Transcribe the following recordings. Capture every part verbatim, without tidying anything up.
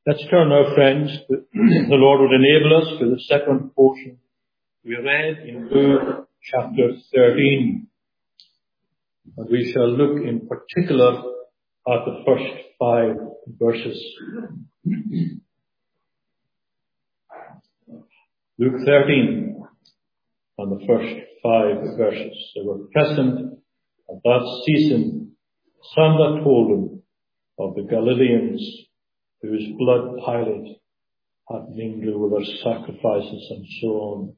Let's turn now, friends, to the Lord would enable us to the second portion we read in Luke chapter thirteen. And we shall look in particular at the first five verses. Luke thirteen and the first five verses. They were present at that season some that told him of the Galileans whose blood Pilate had mingled with their sacrifices and so on.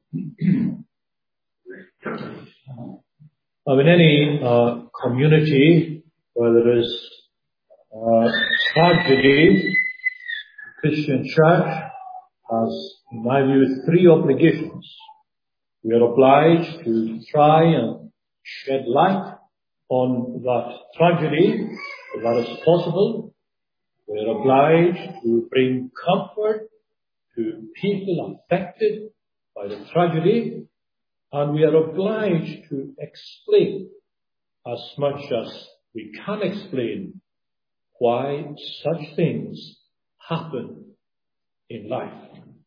Now, in any uh, community where there is uh, tragedy, the Christian church has, in my view, three obligations. We are obliged to try and shed light on that tragedy, if that is possible. We are obliged to bring comfort to people affected by the tragedy, and we are obliged to explain as much as we can explain why such things happen in life.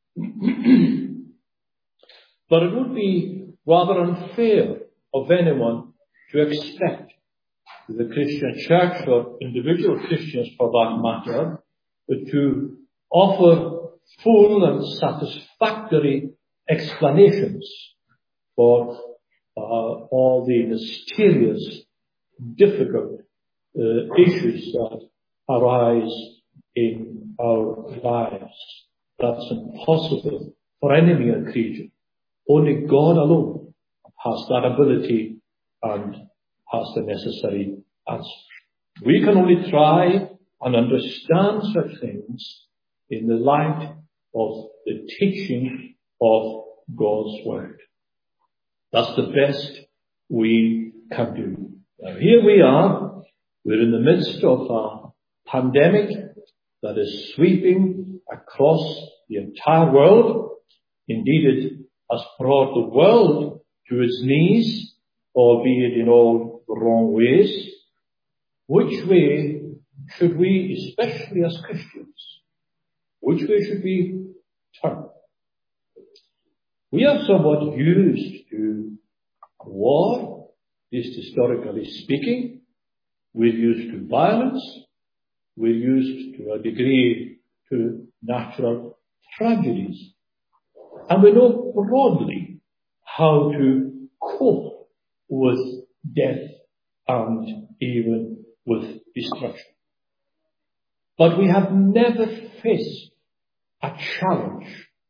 But it would be rather unfair of anyone to expect the Christian church, or individual Christians for that matter, to offer full and satisfactory explanations for uh, all the mysterious, difficult uh, issues that arise in our lives. That's impossible for any mere creature. Only God alone has that ability and has the necessary answers. We can only try and understand such things in the light of the teaching of God's Word. That's the best we can do. Now, here we are. We're in the midst of a pandemic that is sweeping across the entire world. Indeed, it has brought the world to its knees, albeit in all the wrong ways. Which way should we, especially as Christians, which way should we turn? We are somewhat used to war, at least historically speaking. We're used to violence. We're used to a degree to natural tragedies. And we know broadly how to cope with death and even with destruction. But we have never faced a challenge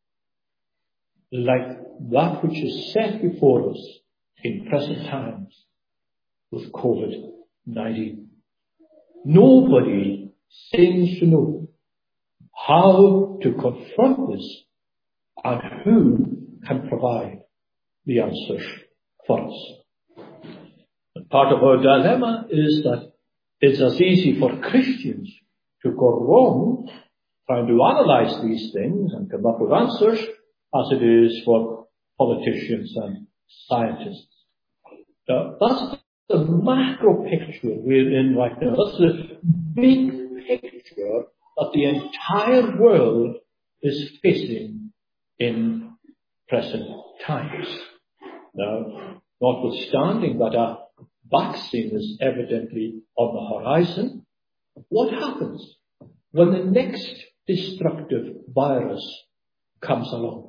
like that which is set before us in present times with COVID nineteen. Nobody seems to know how to confront this and who can provide the answers for us. And part of our dilemma is that it's as easy for Christians to go wrong trying to analyze these things and come up with answers as it is for politicians and scientists. Now, that's the macro picture we're in right now. That's the big picture that the entire world is facing in present times. Now, notwithstanding that a vaccine is evidently on the horizon, what happens when the next destructive virus comes along?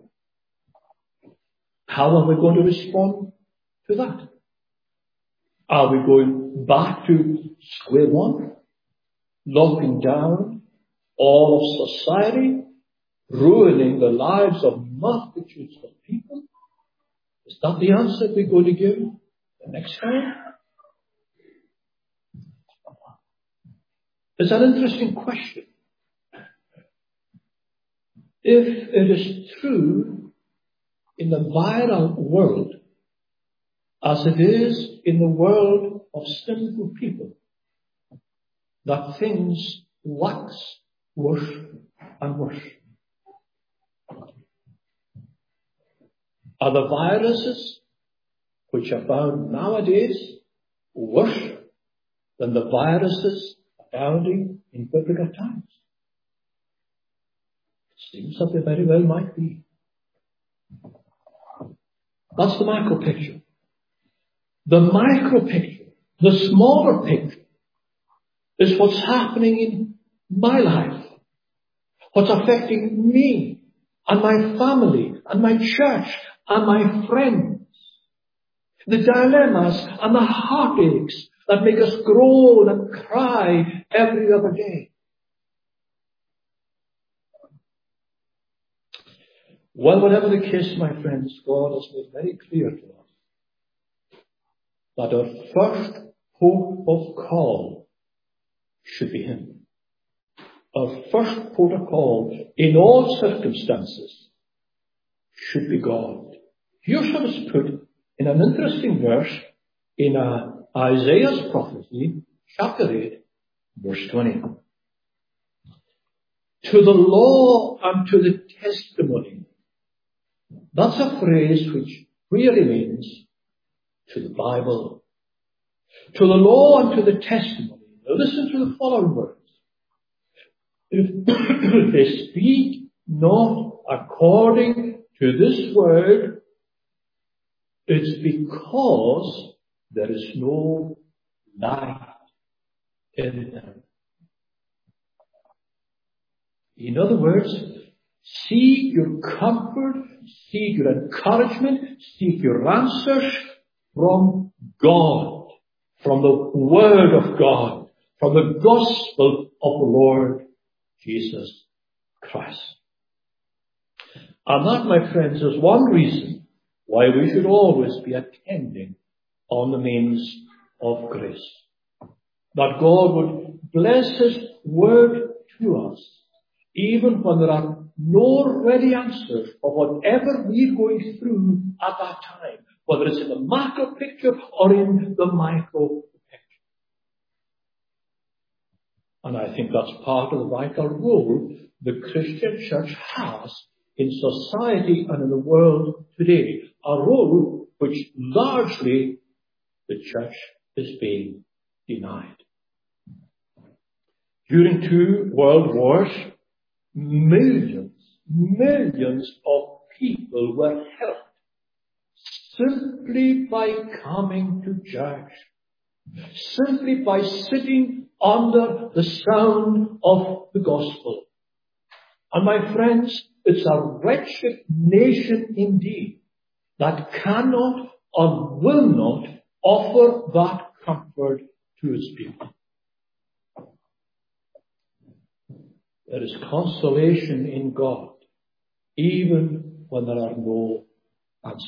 How are we going to respond to that? Are we going back to square one, locking down all of society, ruining the lives of multitudes of people? Is that the answer we're going to give the next time? It's an interesting question. If it is true in the viral world, as it is in the world of sinful people, that things wax worse and worse. Are the viruses which are found nowadays worse than the viruses abounding in biblical times? Seems that they very well might be. That's the macro picture. The micro picture, the smaller picture, is what's happening in my life, what's affecting me and my family and my church and my friends. The dilemmas and the heartaches that make us groan and cry every other day. Well, whatever the case, my friends, God has made very clear to us that our first port of call should be Him. Our first port of call in all circumstances should be God. Here's how it's put in an interesting verse in uh, Isaiah's prophecy, chapter eight, verse twenty. To the law and to the testimony. That's a phrase which really means to the Bible. To the law and to the testimony. Now listen to the following words. If they speak not according to this word, it's because there is no light in them. In other words, seek your comfort, seek your encouragement, seek your answers from God, from the Word of God, from the gospel of the Lord Jesus Christ. And that, my friends, is one reason why we should always be attending on the means of grace. That God would bless His Word to us, even when there are no ready answers for whatever we're going through at that time, whether it's in the macro picture or in the micro picture. And I think that's part of the vital role the Christian church has in society and in the world today, a role which largely the church is being denied. During two world wars, millions, millions of people were helped simply by coming to church, simply by sitting under the sound of the gospel. And my friends, it's a wretched nation indeed that cannot or will not offer that comfort to its people. There is consolation in God, even when there are no answers.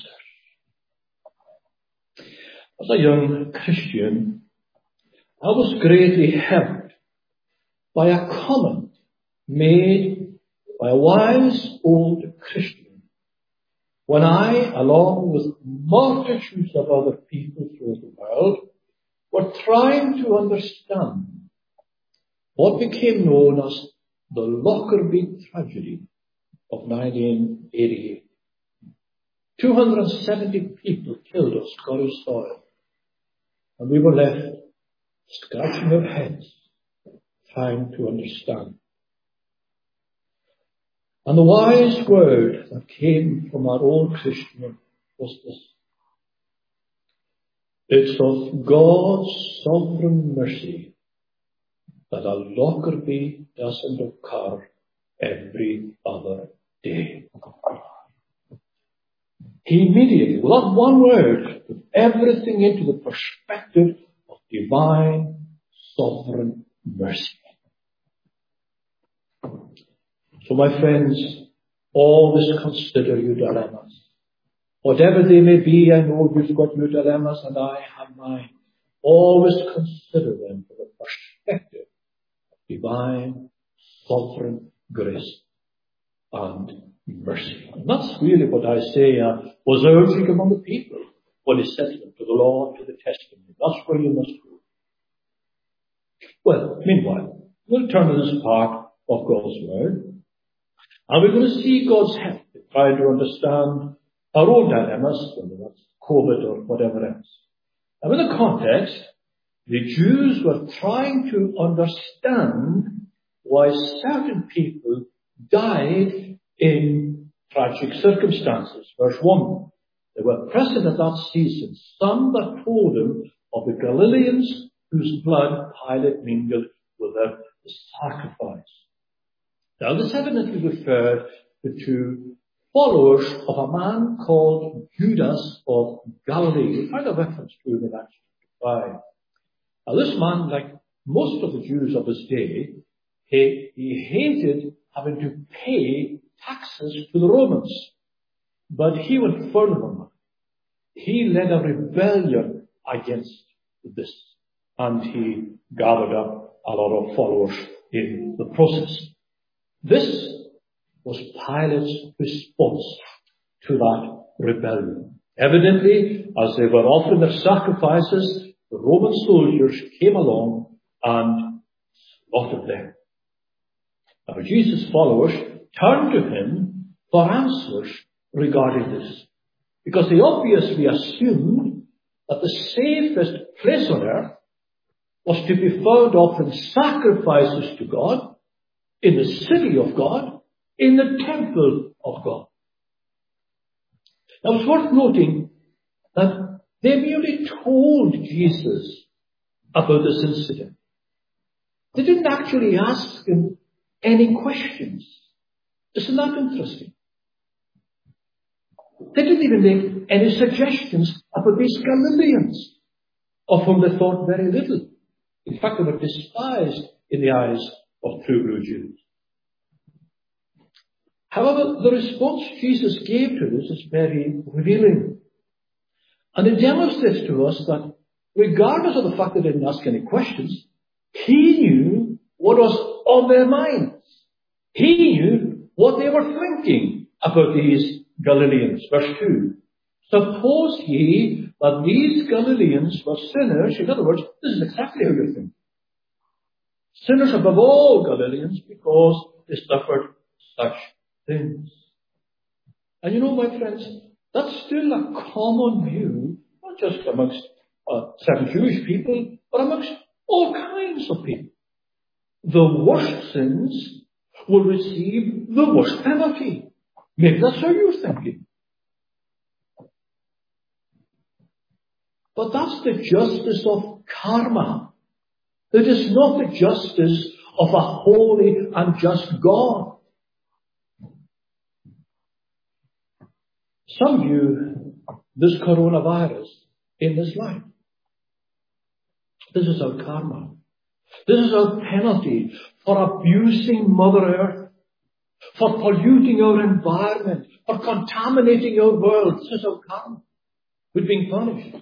As a young Christian, I was greatly helped by a comment made by a wise old Christian when I, along with multitudes of other people throughout the world, were trying to understand what became known as the Lockerbie tragedy of nineteen eighty-eight. two hundred seventy people killed on Scottish soil, and we were left scratching our heads, trying to understand. And the wise word that came from our old Christian was this: it's of God's sovereign mercy that a Lockerbie doesn't occur every other day. He immediately, with that one word, put everything into the perspective of divine sovereign mercy. So my friends, always consider your dilemmas. Whatever they may be, I know you've got your dilemmas and I have mine. Always consider them from the perspective of divine sovereign grace and mercy. And that's really what Isaiah was urging among the people when he said to them, to the law and to the testimony. That's where you must go. Well, meanwhile, we'll turn to this part of God's Word, and we're going to see God's help in trying to understand our own dilemmas, whether that's COVID or whatever else. Now, in the context, the Jews were trying to understand why certain people died in tragic circumstances. Verse one. There were present at that season some that told him of the Galileans whose blood Pilate mingled with their sacrifice. Now this evidently referred to followers of a man called Judas of Galilee. We find a reference to him in Acts five. Now this man, like most of the Jews of his day, he, he hated having to pay taxes to the Romans. But he went further than that. He led a rebellion against this. And he gathered up a lot of followers in the process. This was Pilate's response to that rebellion. Evidently, as they were offering their sacrifices, the Roman soldiers came along and slaughtered them. Now Jesus' followers turned to him for answers regarding this, because they obviously assumed that the safest place on earth was to be found offering sacrifices to God, in the city of God, in the temple of God. Now it's worth noting that they merely told Jesus about this incident. They didn't actually ask him any questions. Isn't that interesting? They didn't even make any suggestions about these Galileans, of whom they thought very little. In fact, they were despised in the eyes of true blue Jews. However, the response Jesus gave to this is very revealing. And it demonstrates to us that regardless of the fact that they didn't ask any questions, he knew what was on their minds. He knew what they were thinking about these Galileans. Verse two. Suppose ye that these Galileans were sinners. In other words, this is exactly how you're thinking. Sinners above all Galileans, because they suffered such things. And you know, my friends, that's still a common view, not just amongst uh, certain Jewish people, but amongst all kinds of people. The worst sins will receive the worst penalty. Maybe that's how you're thinking. But that's the justice of karma. It is not the justice of a holy and just God. Some view this coronavirus in this light. This is our karma. This is our penalty for abusing Mother Earth, for polluting our environment, for contaminating our world. This is our karma. We're being punished.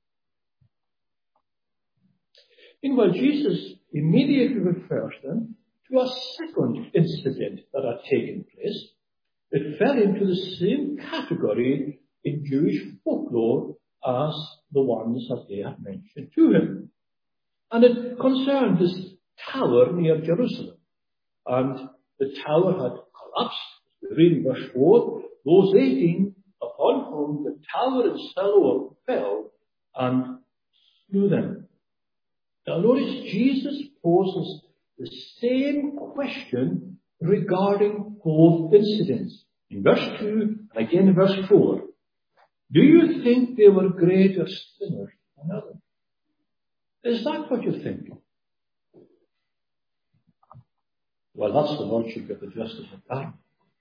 Meanwhile, Jesus immediately refers them to a second incident that had taken place. It fell into the same category in Jewish folklore as the ones that they had mentioned to him. And it concerned this tower near Jerusalem. And the tower had collapsed. We read in verse four, those eighteen upon whom the tower in Siloam fell and slew them. Now notice Jesus poses the same question regarding both incidents. In verse two and again in verse four. Do you think they were greater sinners than others? Is that what you're thinking? Well, that's the logic of the justice of karma.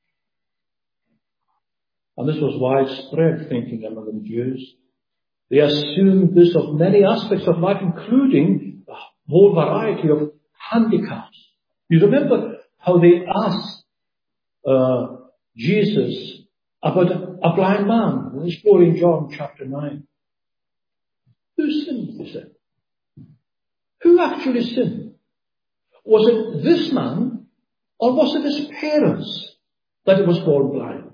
And this was widespread thinking among the Jews. They assumed this of many aspects of life, including a whole variety of handicaps. You remember how they asked uh, Jesus about a, a blind man in the story in John chapter nine. Who sinned, they said? Who actually sinned? Was it this man, or was it his parents that he was born blind?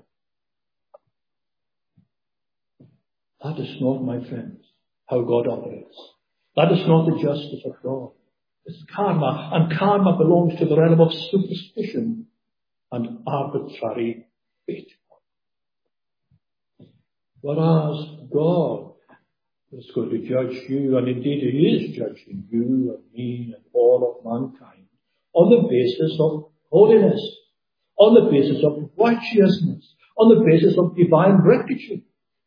That is not, my friends, how God operates. That is not the justice of God. It's karma, and karma belongs to the realm of superstition and arbitrary fate. Whereas God is going to judge you, and indeed He is judging you and me and all of mankind on the basis of holiness, on the basis of righteousness, on the basis of divine rectitude.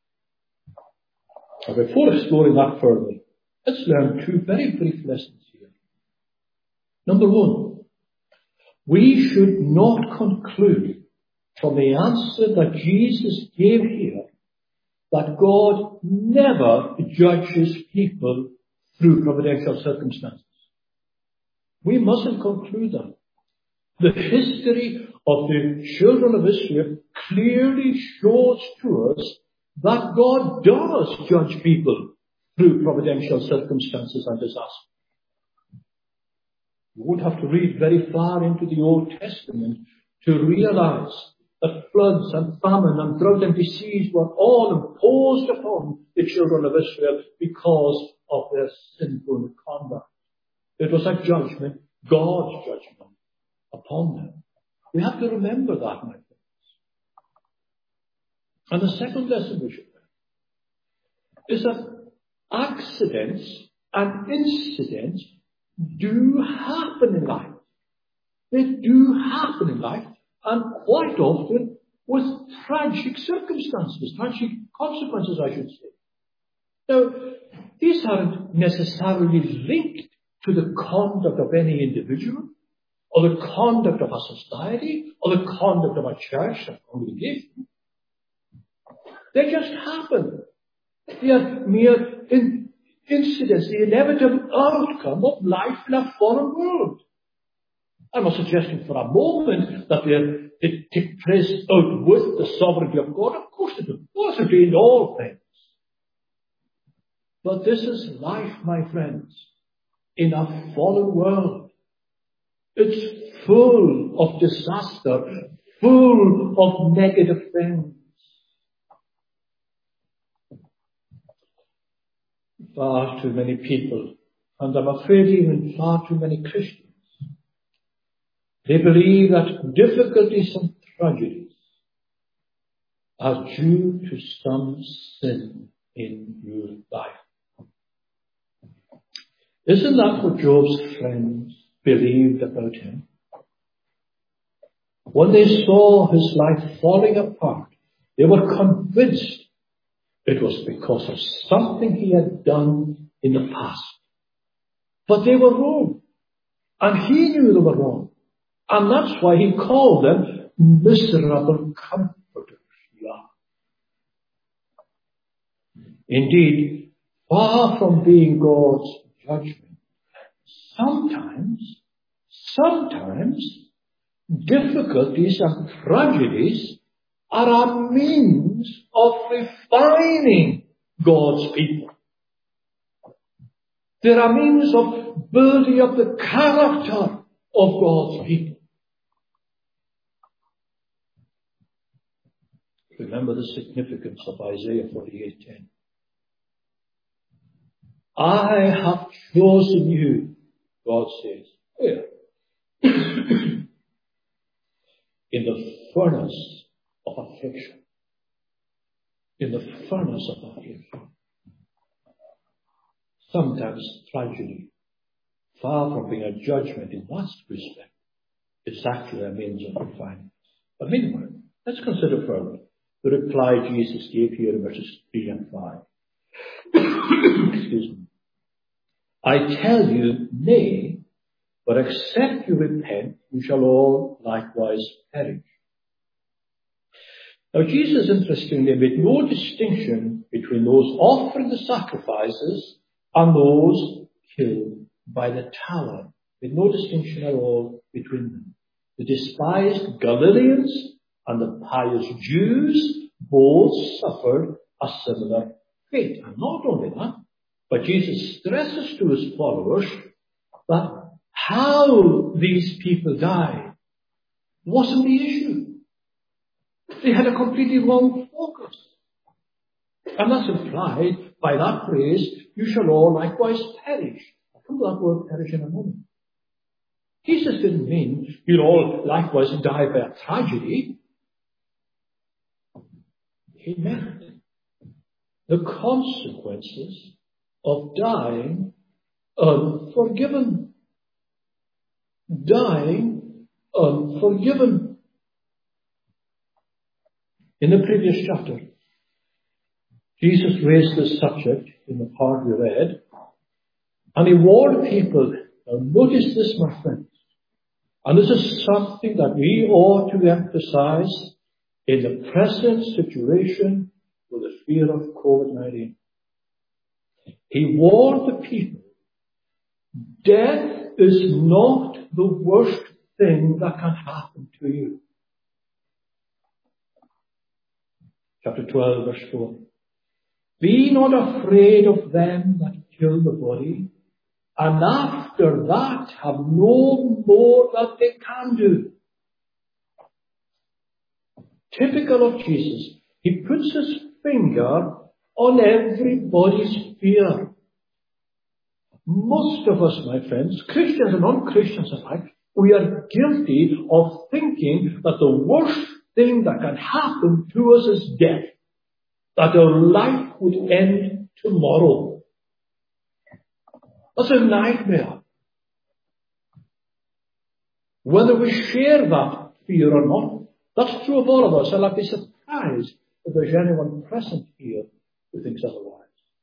Now, before exploring that further, let's learn two very brief lessons here. Number one, we should not conclude from the answer that Jesus gave here that God never judges people through providential circumstances. We mustn't conclude that. The history of the children of Israel clearly shows to us that God does judge people through providential circumstances and disasters. You won't have to read very far into the Old Testament to realize that floods and famine and drought and disease were all imposed upon the children of Israel because of their sinful conduct. It was a judgment, God's judgment, upon them. We have to remember that, my friends. And the second lesson we should learn is that accidents and incidents do happen in life. They do happen in life, and quite often with tragic circumstances, tragic consequences, I should say. Now, these aren't necessarily linked to the conduct of any individual, or the conduct of a society, or the conduct of a church or congregation. They just happen. They are mere in- incidents, the inevitable outcome of life in a fallen world. I'm not suggesting for a moment that they, they take place out with the sovereignty of God. Of course they do. Of course they do in all things. But this is life, my friends, in a fallen world. It's full of disaster, full of negative things. Far too many people, and I'm afraid even far too many Christians, they believe that difficulties and tragedies are due to some sin in your life. Isn't that what Job's friends believed about him? When they saw his life falling apart, they were convinced it was because of something he had done in the past. But they were wrong. And he knew they were wrong. And that's why he called them miserable comforters. Yeah. Indeed, far from being God's judgment, sometimes, sometimes, difficulties and tragedies are a means of refining God's people. They're a means of building up the character of God's people. Remember the significance of Isaiah forty-eight ten. I have chosen you, God says, where? In the furnace of affliction. In the furnace of affliction. Sometimes tragedy, far from being a judgment in that respect, it's actually a means of refinement. But meanwhile, let's consider further the reply Jesus gave here in verses three and five. Excuse me. I tell you, nay, but except you repent, you shall all likewise perish. Now, Jesus, interestingly, made no distinction between those offering the sacrifices and those killed by the tower. Made no distinction at all between them. The despised Galileans and the pious Jews both suffered a similar fate. And not only that, but Jesus stresses to his followers that how these people died wasn't the issue. They had a completely wrong focus. And that's implied by that phrase, you shall all likewise perish. I'll come to that word perish in a moment. Jesus didn't mean you'll all likewise die by a tragedy. He meant the consequences of dying unforgiven. Dying unforgiven. In the previous chapter, Jesus raised this subject in the part we read, and he warned people. Now notice this, my friends, and this is something that we ought to emphasize in the present situation with the fear of COVID nineteen. He warned the people, death is not the worst thing that can happen to you. Chapter twelve, verse four. Be not afraid of them that kill the body, and after that have no more that they can do. Typical of Jesus, he puts his finger on everybody's fear. Most of us, my friends, Christians and non-Christians alike, we are guilty of thinking that the worst thing that can happen to us is death. That our life would end tomorrow. That's a nightmare. Whether we share that fear or not, that's true of all of us. And I'd be surprised if there's anyone present here who thinks otherwise.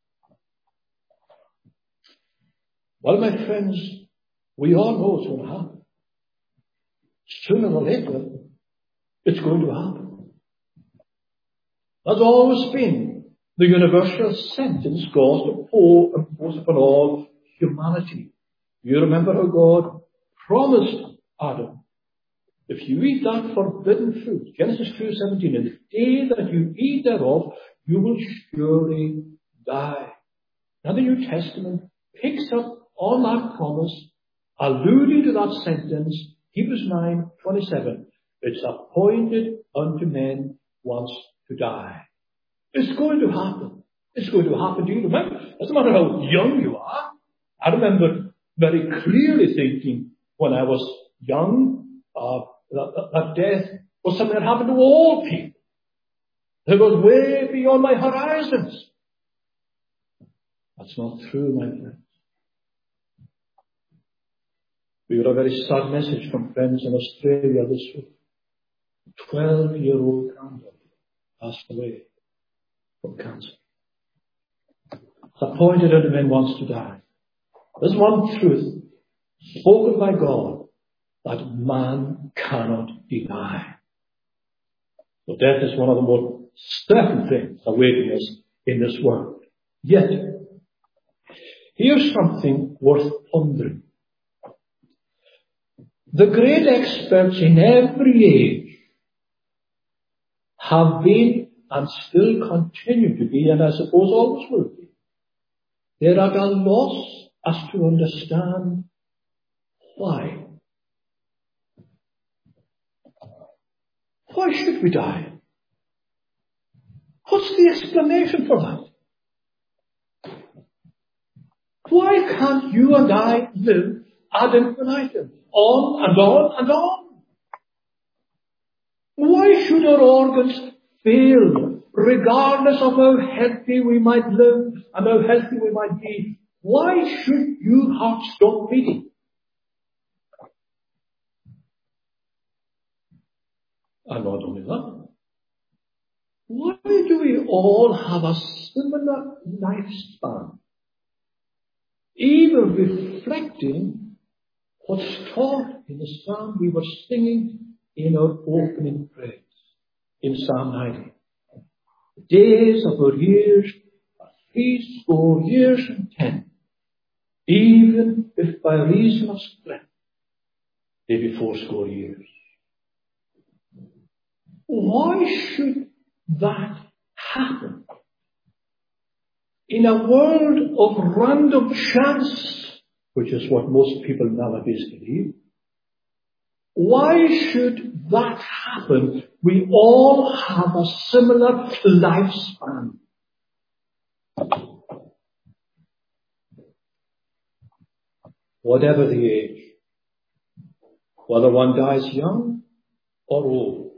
Well, my friends, we all know it's going to happen. Sooner or later, it's going to happen. That's always been the universal sentence God imposed upon all humanity. You remember how God promised Adam, if you eat that forbidden fruit, Genesis two seventeen, and the day that you eat thereof, you will surely die. Now the New Testament picks up on that promise, alluding to that sentence, Hebrews nine twenty-seven. It's appointed unto men once to die. It's going to happen. It's going to happen to you. Remember, it doesn't matter how young you are. I remember very clearly thinking when I was young, uh, that, that, that death was something that happened to all people. It was way beyond my horizons. That's not true, my friends. We got a very sad message from friends in Australia this week. Twelve-year-old granddaughter passed away from cancer. It's appointed unto men once to die. There's one truth spoken by God that man cannot deny. So death is one of the most certain things awaiting us in this world. Yet, here's something worth pondering. The great experts in every age have been and still continue to be, and I suppose always will be. They're at a loss as to understand why. Why should we die? What's the explanation for that? Why can't you and I live ad infinitum? On and on and on. Why should our organs fail, regardless of how healthy we might live and how healthy we might be? Why should your heart stop beating? And not only that, why do we all have a similar lifespan? Even reflecting what's taught in the psalm we were singing in our opening praise, in Psalm ninety. The days of our years are three score years and ten, even if by reason of strength they be fourscore years. Why should that happen? In a world of random chance, which is what most people nowadays believe, why should that happen? We all have a similar lifespan. Whatever the age, whether one dies young or old,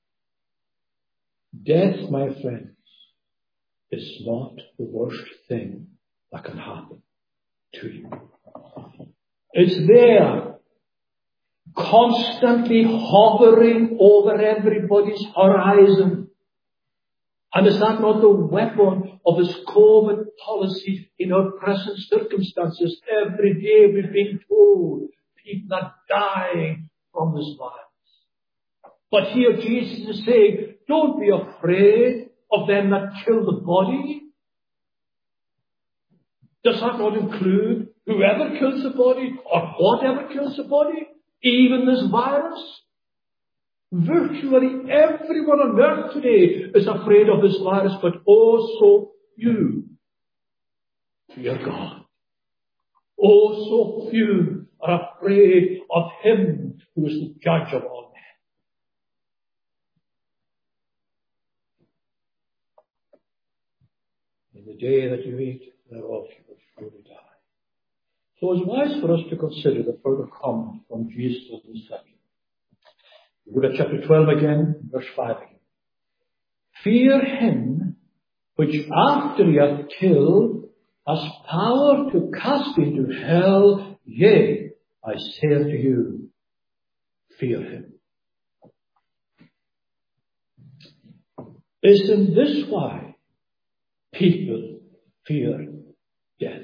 death, my friends, is not the worst thing that can happen to you. It's there, constantly hovering over everybody's horizon. And is that not the weapon of his COVID policy in our present circumstances? Every day we're being told people are dying from this virus. But here Jesus is saying, don't be afraid of them that kill the body. Does that not include whoever kills the body or whatever kills the body? Even this virus? Virtually everyone on earth today is afraid of this virus, but also you. Fear God. Oh, so few are afraid of him who is the judge of all men. In the day that you eat thereof, you will surely die. So it's wise for us to consider the further comment from Jesus on this subject. Look at chapter twelve again, verse five again. Fear him which after he hath killed has power to cast into hell. Yea, I say unto you, fear him. Isn't this why people fear death?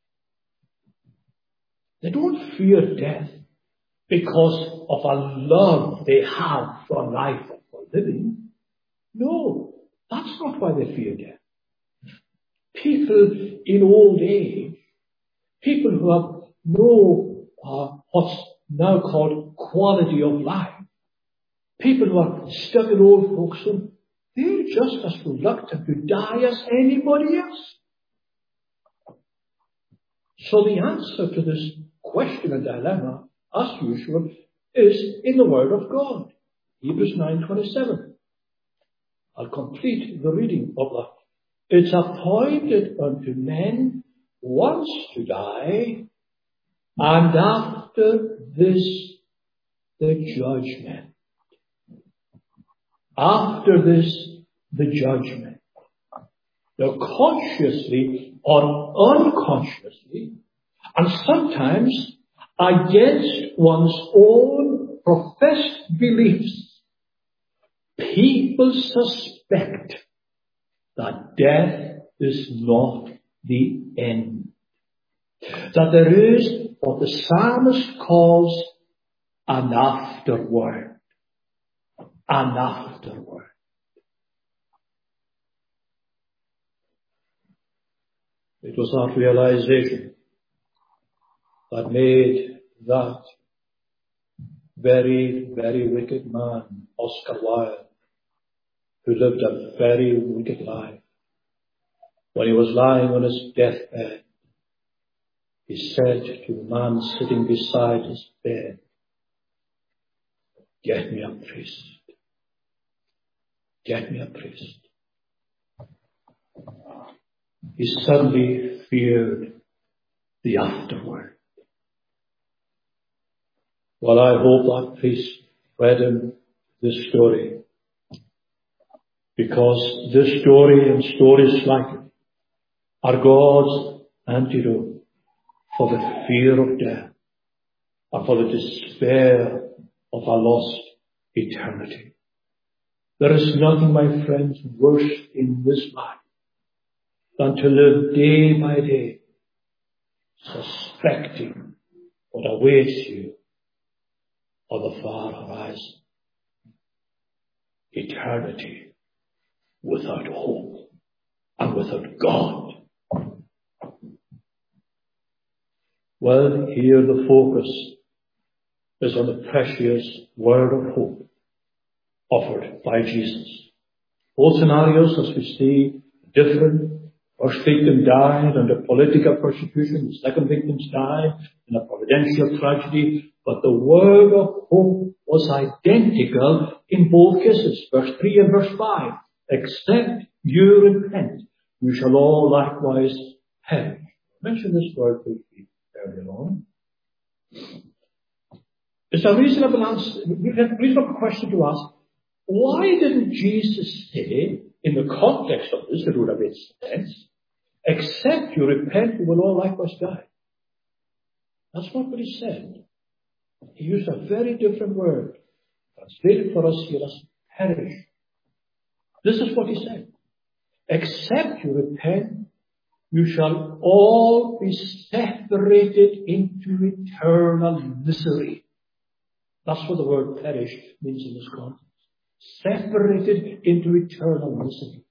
They don't fear death because of a love they have for life and for living. No, that's not why they fear death. People in old age, people who have no uh, what's now called quality of life, people who are stuck in old folks home, they're just as reluctant to die as anybody else. So the answer to this question and dilemma, as usual, is in the Word of God. Hebrews nine twenty-seven. I'll complete the reading of that. It's appointed unto men once to die, and after this the judgment. After this the judgment. Now consciously or unconsciously, and sometimes against one's own professed beliefs, people suspect that death is not the end. That there is what the psalmist calls an afterword. An afterword. It was that realization that made that very, very wicked man, Oscar Wilde, who lived a very wicked life, when he was lying on his deathbed, he said to the man sitting beside his bed, "Get me a priest. Get me a priest." He suddenly feared the afterword. Well, I hope that priest read him this story, because this story and stories like it are God's antidote for the fear of death and for the despair of a lost eternity. There is nothing, my friends, worse in this life than to live day by day suspecting what awaits you on the far horizon. Eternity without hope and without God. Well, here the focus is on the precious word of hope offered by Jesus. Both scenarios, as we see, different. First victim died under political persecution. The second victim died in a providential tragedy. But the word of hope was identical in both cases. Verse three and verse five. Except you repent, you shall all likewise perish. I mentioned this word briefly earlier on. It's a reasonable answer, reasonable question to ask. Why didn't Jesus say, in the context of this, it would have made sense, except you repent, you will all likewise die? That's not what he said. He used a very different word, translated for us here as perish. This is what he said. except you repent, you shall all be separated into eternal misery. That's what the word perish means in this context. Separated into eternal misery.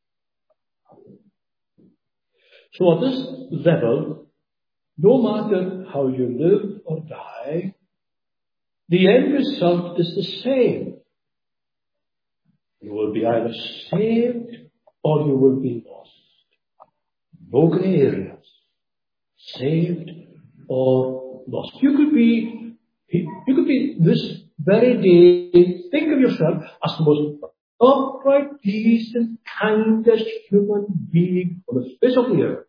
So at this level, no matter how you live or die, the end result is the same. You will be either saved or you will be lost. No grey areas. Saved or lost. You could be, you could be this very day, think of yourself as the most upright, decent, kindest human being on the face of the earth.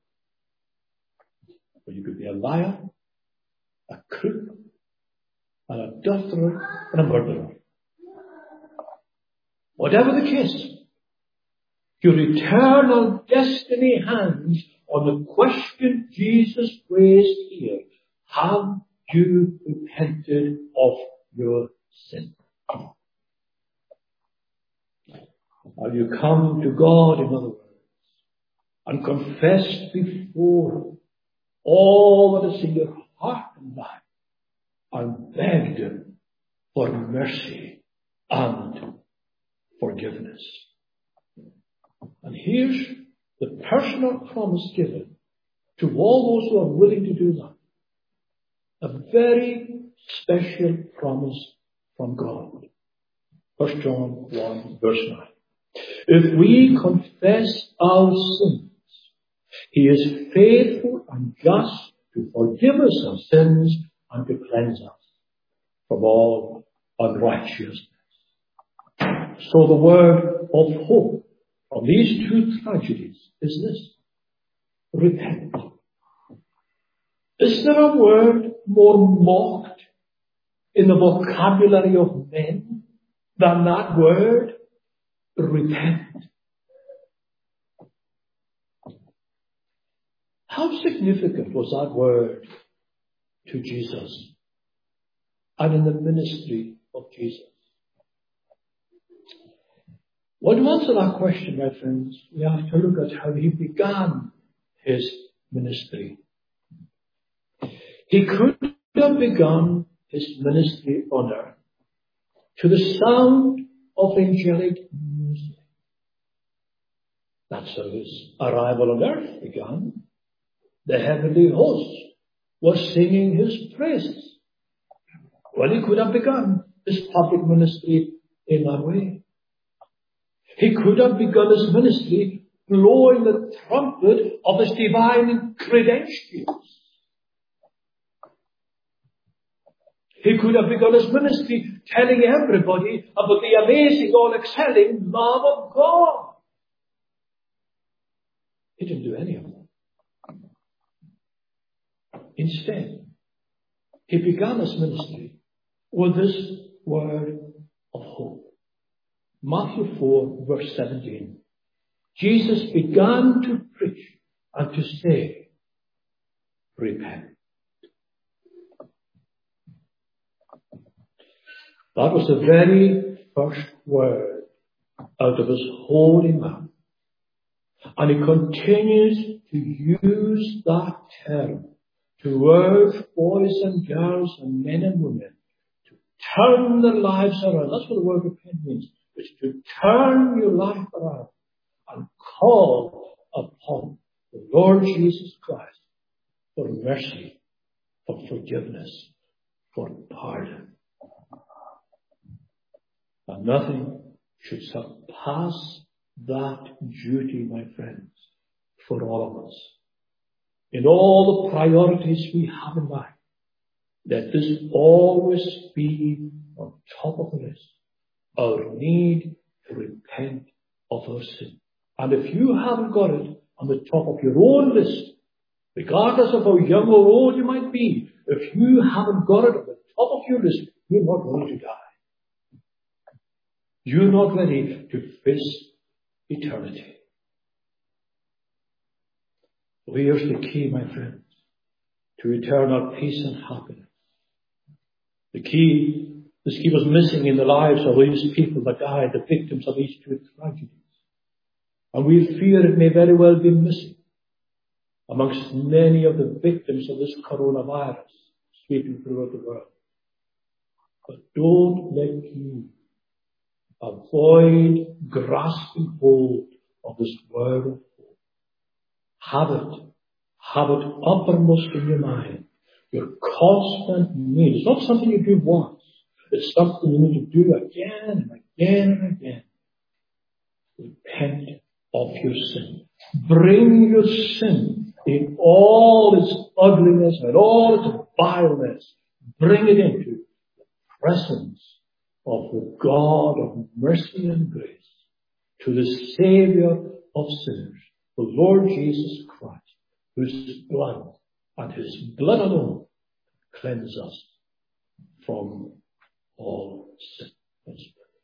Or you could be a liar, a crook, an adulterer, and a murderer. Whatever the case, your eternal destiny hangs on the question Jesus raised here. Have you repented of your sin? Have you come to God, in other words, and confessed before Him all that is in your heart and life, and begged Him for mercy and forgiveness? And here's the personal promise given to all those who are willing to do that. A very special promise from God. First John one, verse nine. If we confess our sins, He is faithful and just to forgive us our sins and to cleanse us from all unrighteousness. So the word of hope from these two tragedies is this: repent. Is there a word more mocked in the vocabulary of men than that word, repent? How significant was that word to Jesus and in the ministry of Jesus? Well, to answer that question, my friends, we have to look at how He began His ministry. He could have begun His ministry on earth to the sound of angelic music. That's how His arrival on earth began. The heavenly hosts were singing His praises. Well, He could have begun His public ministry in that way. He could have begun His ministry blowing the trumpet of His divine credentials. He could have begun His ministry telling everybody about the amazing, all-excelling love of God. He didn't do any of that. Instead, He began His ministry with this word of hope. Matthew four, verse seventeen. Jesus began to preach and to say, repent. That was the very first word out of His holy mouth. And He continues to use that term to urge boys and girls and men and women to turn their lives around. That's what the word repent means. It's to turn your life around and call upon the Lord Jesus Christ for mercy, for forgiveness, for pardon. And nothing should surpass that duty, my friends, for all of us. In all the priorities we have in life, let this always be on top of the list. Our need to repent of our sin. And if you haven't got it on the top of your own list, regardless of how young or old you might be, if you haven't got it on the top of your list, you're not ready to die. You're not ready to face eternity. So here's the key, my friends, to eternal peace and happiness. The key, this key was missing in the lives of these people that died, the victims of these two tragedies. And we fear it may very well be missing amongst many of the victims of this coronavirus sweeping throughout the world. But don't let you avoid grasping hold of this word of hope. Have it. Have it uppermost in your mind. Your constant need. It's not something you do once. It's something you need to do again and again and again. Repent of your sin. Bring your sin in all its ugliness and all its vileness. Bring it into the presence of the God of mercy and grace, to the Savior of sinners, the Lord Jesus Christ, whose blood and his blood alone cleanse us from all sin.